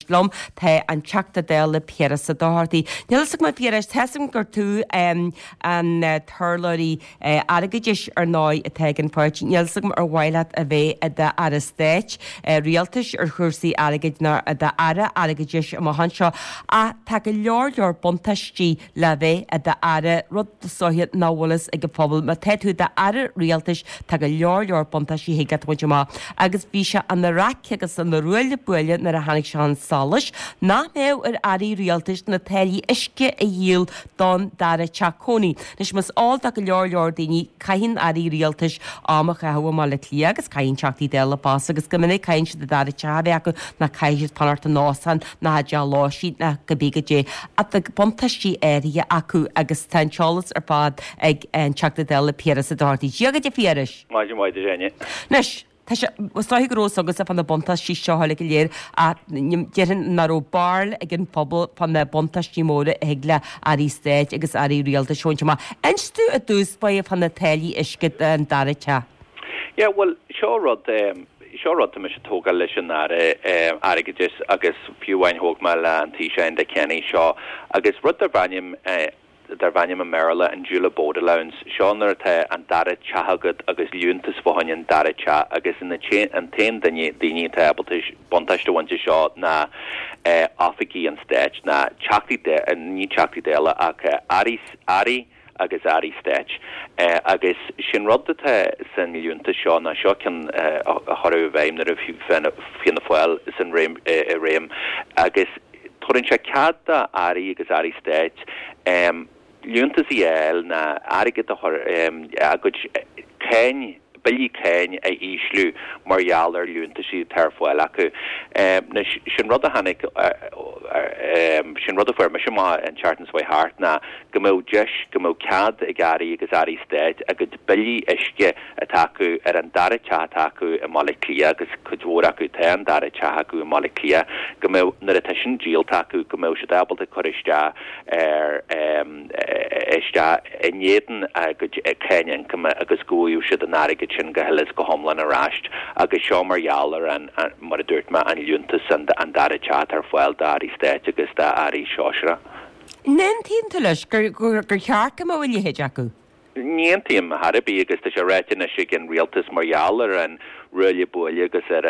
lom the an teachta déla Pieras a dáirtaí. Nílas mai Pieras tesim gur tú an thurlóí agadiis ar náid a tegan páirt. Nílas ar bhaileat a bheith a de ar a stéit rialtas ar chuirsaí agad na a de ara agadiis am hanseo a tá go leor buntaistí le bheith a de ara rud sohiad náhlas ag go pobl ma teú de ara rialtas tá go leor buntaistí higat má agus bhí se an na rac agus an na ruile buile nar a hanig se an salas ná mé ar arí rialtas na teí isce a dhéal don dar a teacóní. Nes mas áil a go leor daoine caihin arí rialtas amach a hawa má le lí agus caihin teachtaí déla bás agus go minic caihin se de dar a teabhe acu na caiisiid panarta násan na haide láisiid na go bígadé a buntaistí éirí acu agus ten Charles ar bad ag an teachta déla Pieras a dáirtaí. Diogad de Pieras? Máidir déine. Nes Stáí grós agus a fan na bontaistí seoála go léir a dearan naró barl ag an pobl fan na bontaistí móra heagla arí stéid agus arí rialta seointe má. Einstú a dús ba a fan na teilí iscid an darite? Yeah, well, seórad me se tóga leis an airigidis agus fiúhain hóg me le an tí sé an de Kenny seo agus rud ar bhainnim a Merla an Jula Bodalowns seanar te an dara chahagad agus liúntas fóhain dara cha agus in an tain daine te abaltis bontaiste wante seo na afiki an stage na chakti de an ní chakti dela ach ari agus ari stage agus sin rodda te san liúnta seo na seo can harú bheim na fianna foiil san réim agus turin se cadda ari agus ari stage Liúntas iel na airigid agud bilí céin a íslú marall ar liúntasí tarfuil acu na sin rud a hanig sin rud a fuir me sem an chartans way hart na gomó cad a garí agus arí stéid a go bilí isce atacu ar an dara acu a moleclia agus chudór acu te an dara acu a moleclia gomó na a sin díal tacu gomó se dabal a choiste ar iste inéan agus céin agus góú se an airigid sin go helas go homlan aráist agus seo marall an mar a dúirt me an liúntas an dara chat ar foiil darí stéit agus da arí seosra. Nen tín leis gur chearcha má bhfuil héid acu? Níontíim Harbí agus tá sé réitina si gin rialtas marall an ruile buile agus ar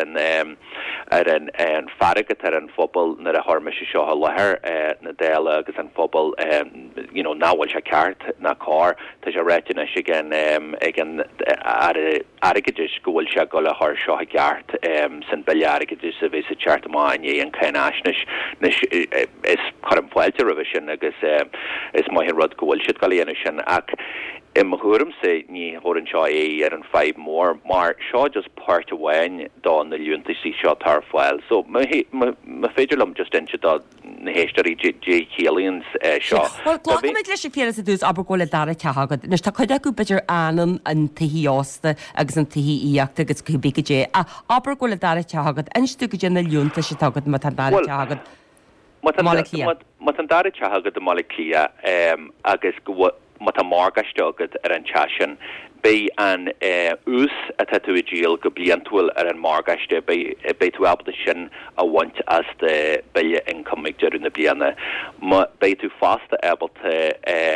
an faragad ar an fphobal nar a thorme se seo lethir na déile agus an fphobal náhfuil se ceart na cá tá sé réitina si gin ag an agadiis gohfuil se go le thir seo ceart san beile agadiis a bhís a teart amháin é an céin asnis is chum foiilte ra sin agus is maithhin rud gohfuil siad goléana sin ach im thuúm sé ní thurann seo é ar an 5 mór mar seo just part away dá na liúntaí seo tar fáil so ma féidirlumm just in dá na héisteí J. Killians seo. Well, glóid leis sé féras a dús aber go le dara teagad. Nes tá chuide go beidir anan an taí ásta agus an taí íachta agus go bigé a aber go le dara teagad einstú go dé na liúnta sé tagad mat an dara teagad. Mat an dara teagad a moleclia agus go mat a margaiste agad ar an teasin bei an ús a tetuidíal go bliantúil ar an margaiste bei tú abda sin a bhaint as de beile incomig dearú na bliana bei tú fásta abalta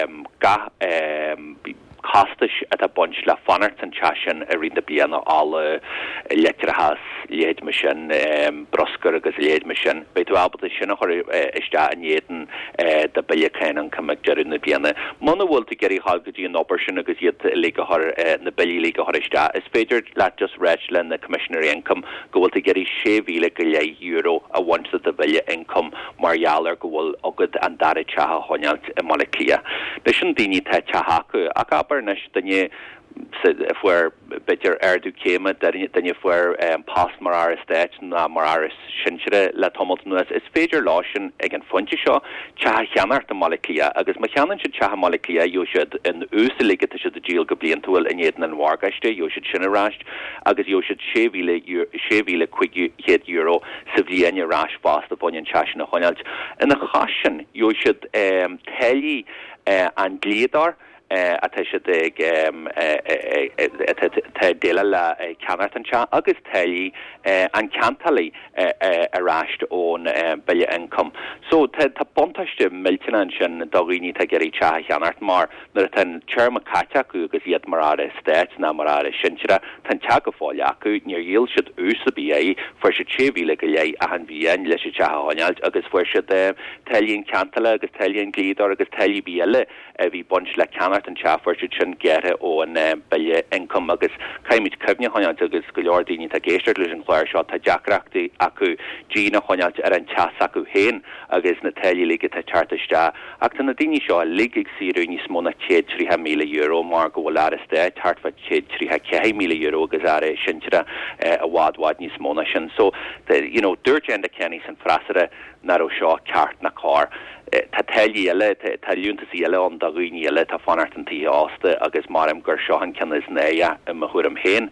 castas at a bunch le fanart an teasin a rinda bliana alla electrahas léad me sin broscar agus léad me sin bei tú abalta sin a chuir iste an éan de beile céin an cumig dearú na bliana mana bhfuil tú geirí hágadí an obair sin agus iad na beile líga thuiste is féidir le just réit le na commissionary income go bhfuil tú geirí €6,000 go a bhaint de beile income marall go bhfuil agad an dara teatha honnealt i moleclia. Leis sin daoine te teathacu ach aber nes danne if we're better erdu came then fuair pas mar aris state na mar aris sinre le tomult nuas is féidir lásin ag an funti seo cha cheanart a moleclia agus ma cheanan se cha moleclia you should in úsalige te should díal go bliantúil in éan an wargaiste you should sinna rast agus you should €6,000 quick hit euro sa bhíine ras fast a bunion chasin a honalt in a chasin you should tell an gléadar a te se déile le ceanartantse agus tailí an cantalí aráist ón bille income. So tá bontaiste miltinan sin doghine te gerí te cheanart mar nar tan chairma caite acu agus iad mar ára stéit na mar ára sinre tan te go fáile acu níor dhéal siad úsa bí fuair se tréhíle go lé a an bhíon leis se te háinealt agus fuair se tailíonn cantala agus tailíonn glídar agus tailí bíile a bhí bunch le ceanart an te fuair se sin gere ón bille income agus caiimid cybne háinealt agus go leor daoine a géisteart leis an chláir seo tá deacreachtaí acu dína háinealt ar an teas acu héin agus na tailí lige tá chartaiste ach tá na daoine seo ligigh siú níos mó na €300,000 mar go bhfuil airiste tartfa €300,000 agus ar sinre a bhádhád níos mó na sin so dúirt an de Kenny san frasare nar ó seo ceart na cá tá tailí eile tá lúntasí eile an daghine eile tá fanartantí ásta agus marm gur seo an cenas néia a chuirm héin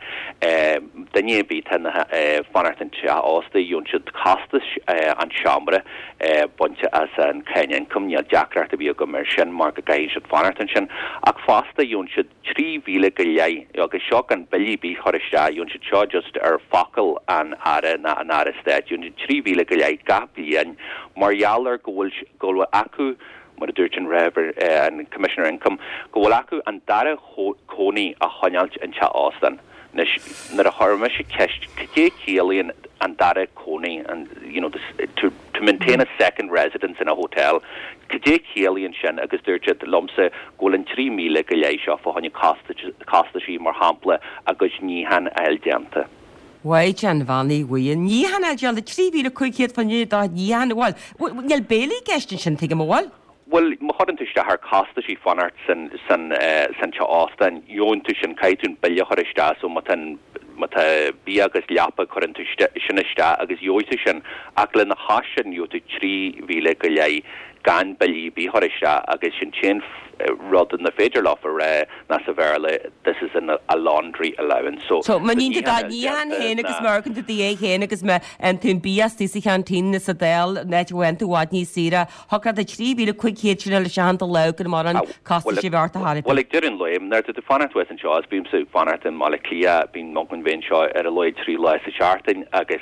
danné bí fanartantse ásta dún siad castas an seambre bunte as an cein cumne deacreachta bí go mar sin mar go gaí siad fanartan sin ach fásta dún siad 3,000 go lé agus seo an billí bí choiriste dún siad seo just ar focail an ara na an arasteid dún siad 3,000 go lé gablion marhealar gohfuil acu mar a dúirt an Rever an Commissioner Income gohfuil acu an dara cónaí a choinealt an te ástan nar a thorma se ceist cé céalaíonn an dara cónaí and to maintain a second residence in a hotel cé céalaíonn sin agus dúirte lomsa ghfuil an 3,000 go lé seo fá tháinig casta sí mar hampla agus níhan a eildeanta. Waid an bhaí bhuiin ní hanna deal de 3,500 fan dá níhan bháil. Neal béla gestin sin tuige bháil? Well, mohantuiste haar casta sí fanart san se ástan jóntu sin caiitún bille choiriste so mat bí agus leapa chorintuiste siniste agus jóite sin ach le na hasin jótu 3,000 go lé gan billí bí choiriste agus sin chin rud in the féidir lá for na saverle this is a laundry allowance so man ní da nían héin agus margan de dé héin agus me an tún bías tí sich an tí sa del net went to wat ní sira hokad de 3,500 le sean le gan mar an cost sé bhar a har. Well ik durin loim nar de fanart West Shaws bím so fanart in Malaclia bín Monkman Vin Shaw a loid 3 leis a charting agus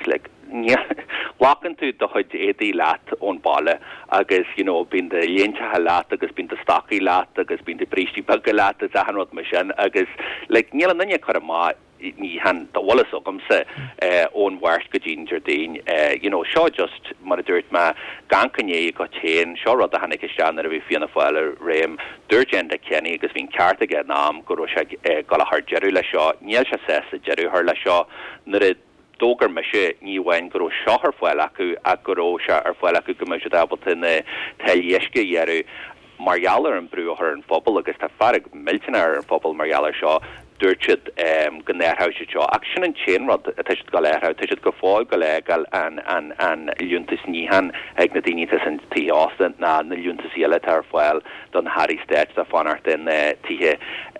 walking to the hood édi lat on balle agus bín de lénta lat agus bín de stocky lat agus bín de bristi bug lat as a hanrod machine agus níl an chu má ní han de wall sogum se on wars go ginger dean seo just mar dúirt ma gancanné go chéin seo rud a hannig stan a bhí fianna fáile réim dúirgenda Kenny agus bhín ceart aige nám go se go haar jeú le seo níl se sé a jeú haar le seo na dógar me se níhhain go seohar foiil acu a go se ar foiil acu go me se dabalta na tailhéisce dhearú marhealar an brúthar an fphobal agus tá farrig miltinar an fphobal marhealar seo dúirtid go néirthse seo ach sin an chéanrad a teisiid go léirtha teisiid go fáil go légal an liúntas níhan ag na daoine san tí ástan na liúntas eile tar fáil don Harry State a fanart in títhe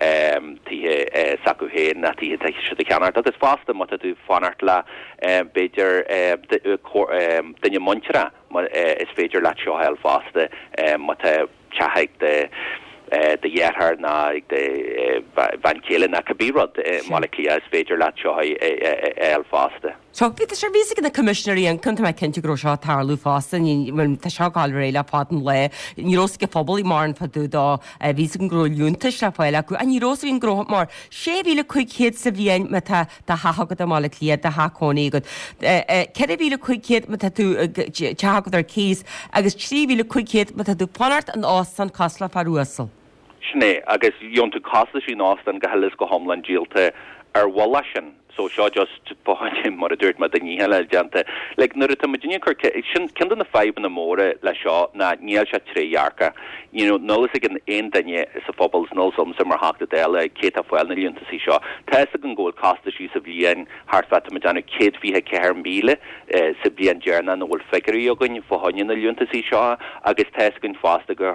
sacuhéin na títhe teisi de ceanart agus fásta mata tú fanart le beidir dunne montere is féidir le seo heil fásta mata chahaig de dhéarthar na de van céile na cabírod Malaclia is féidir le seo eil fásta. So bit sé vísa na commissionerí an chunta me cinnte gro seo tarlú fásta tá seo gáil réile pátan le nírósca phobal í mar an faú dá vísa an grú lúnta se fáile acu a nírós hín gro mar 6,500 sa bhíon me tá hagad a Malaclia de hacónaí go. Ceir 500 me tú tehagad ar cís agus 3,500 me tú panart an ástan casla farúasal. Sné agus dionn tú casta sí ástan go helas go homlan díalta ar walla sin. So seo just báim mar a dúirt me den níheile deanta. Le nuair a Virginia sin cin na feib na móra le seo na níl se tréhearcha. Nólas ag an aon daine is a phobal nósom sem mar háachta déile cé a foiil na líonanta sí seo. Tá an ggóil casta sí sa bhíon hartfa me deanna 250,000 sa bhíon dearna nó bhfuil figurí a gin fáhaine na líonanta sí seo agus tá gon fásta gur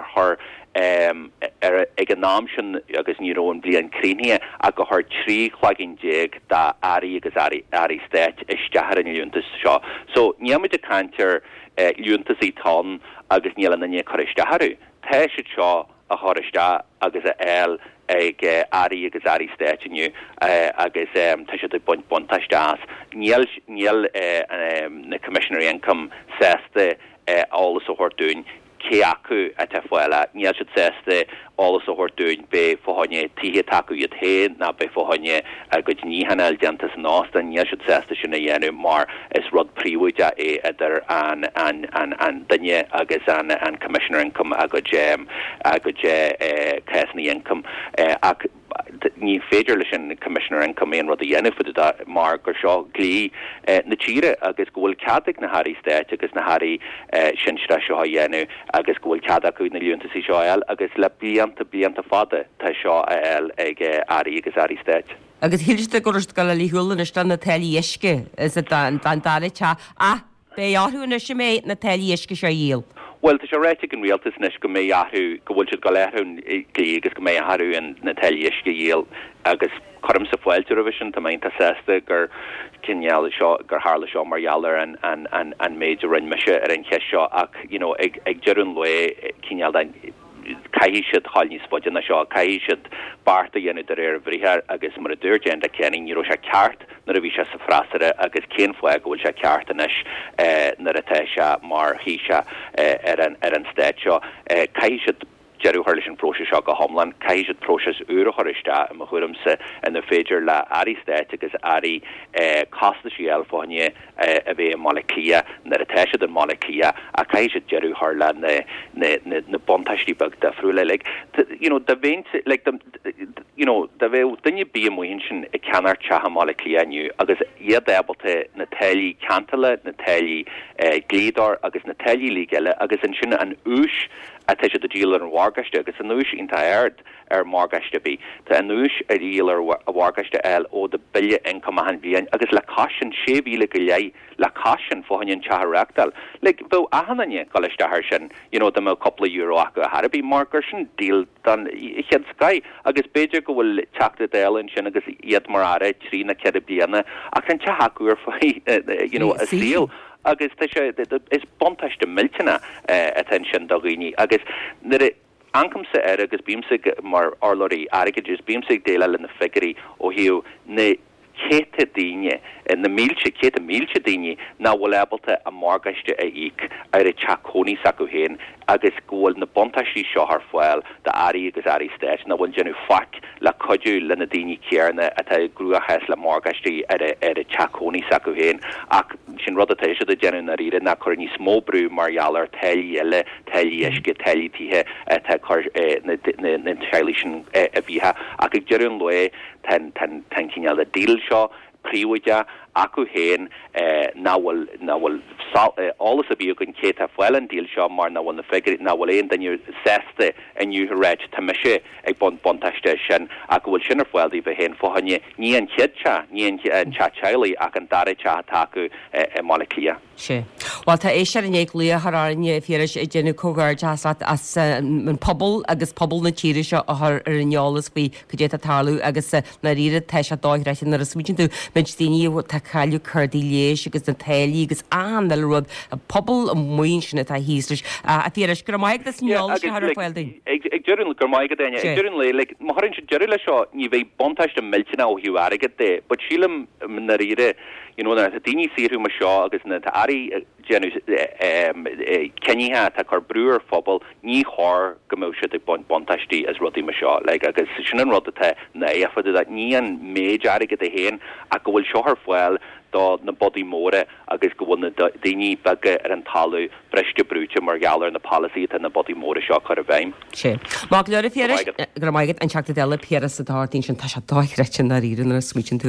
ag an náam sin agus nírón blian críne a go haar 3 chhlagin déag da ari agus ari stéit isteachar an liúntas seo. So níimiid a cantir liúntas í tán agus níl an naine choiristeharú. Tá se seo a choriste agus a eil ag airí agus airí stéitiniu agus tá sé bontáisteas. Níl na Commissioner Income sésta álas a hortún cé acu a te foiile, níl siad sésta álas a hortún be fóhanne títhe tacu iad hé na be fóhanne go níhanna diantas násta, níl siad sésta sinna dhéanú mar is rud príomhúide idir an duine agus an Commissioner Income a go Caisní Income ach ní féidir leis an Commissioner Income éon rud a dhéanamh fuidir mar gur seo glí na tíre agus go bhfuil ceadaigh na hairí stéit agus na hairí sin seo dhéanú agus go bhfuil ceadaigh acu na líontas í seo eil agus le blianta fada tá seo a eil ag airí agus airí stéit. Agus hiiliste gorast go le líhúlan is na tailí isce is dan dáile te bé áthúna sem mé na tailí isce sé díal. Well, tá sé réite an rialtas nes go mé athú go bhfuil siad go leithún glí agus go mé athú an na tailí isce díal agus chum sa foiilte revision tá mainta sésta gur cinneal seo gur hála seo margheallar an méidir rin meise ar an cheis seo ach ag dearún le cinneal caihí siad háilní spóide na seo caihí siad barta dhéanú ar bhríthar agus mar a dúirgéin a ceaning níró se ceart nar a bhí se sa frasare agus cén foiig bhfuil se ceart inis nar a teise mar híise ar an stéit seo caihí siad Jerry Hurlish and Process Shaka Homeland, Kaijat Process Ura Horista, and Mahurumse, and the Fager La Ari Static Ari Costa Shiel Fonia, Ave Molekia, Natasha the Molekia, a Kaijat Jerry Harlan, the Bontashti Bug, the Frule, the veins like the then you be a motion a canner Chaha Molekia and you, Agus Yadabote, Natali Cantala, Natali Glidor, Agus Natali Ligella, Agus and Shina and Ush. A teise de dílar an wargaiste agus an núis intaird margaiste bí. Tá an núis a dílar a wargaiste eil ó de bille income han bíon agus le caiisian séhíle go lei le caiisian fóhainn teachreachtal. Like bó ahananne goiste haar sin, dem a couple euro acu a Harbí margar sin díl dan iad Sky agus beidir go bhfuil teachta déilin sin agus iad mar ára trí na cead bliana ach an teachúr fai a síl. Agus is bontáiste miltena attention doghine agus nire ankomse agus bímsig mar orlorí agagus bímsig déile le na figurí ó hiú na chéte daine na mílte chéte mílte daine na bhfuil abalta a margaiste a íc ar a teachcóní sacu héin agus ggóil na bontáistí seo ar foiil de airí agus airí stéit na bhfuil genú fac le coidú le na daine cearna atá grúachas le margaistí ar a teachcóní sacu héin ach sin rud atá is a genú na riire na chuir ní smóbrú margheallar tailí eile tailí isce tailí tithe atá na tailí sin a bhíthe ach ag dearún le tan cinneal a díal seo príomhide acu héin náhfuil álas a bhí gon céit a foiil an díal seo mar náhfuil na figurí náhfuil éon dainú sésta aniu réid tá meise ag bontáiste sin a go bhfuil sin ar foiildaí bheith héin fóhanne ní an chiadse ní an teachtailí ach an dairte tacu molecia. Sí. Well tá éis an éag lí thráine fiaris i déanú cógáir deasat as an pobl agus pobl na tíiri seo ar an neolalas bhí go dé a talú agus na riire teis a dáithrein ar a smítin tú daoine tá chaú chuirdí léis agus na tailí agus anil rud a pobl muon sinna tá híslis a fiaris gur maiid na neolalas ar foiildaí. Ag dearún gur maiid daine ag dearún le marhann se dearú le seo ní bheith bontáiste miltena ó hiú aige dé, but sílam na riire na daoine síú mar seo agus na airí genú cenithe tá chu breúir phobal ní thir gomóise ag bontáistí as rudí mar seo le agus sin an rud atá na éfadu ní an méid aige a héin a go bhfuil seo ar foiil dá na bodí móra agus go bhfuil na daoine bagge ar an talú breiste brúte mar geallar na policy a na bodí móra seo chu a bhaim. Sé. Má le fiaris gur maiid an teachta déile Pierre sa dáirtín sin tá se dáithrein na riire na smítin tú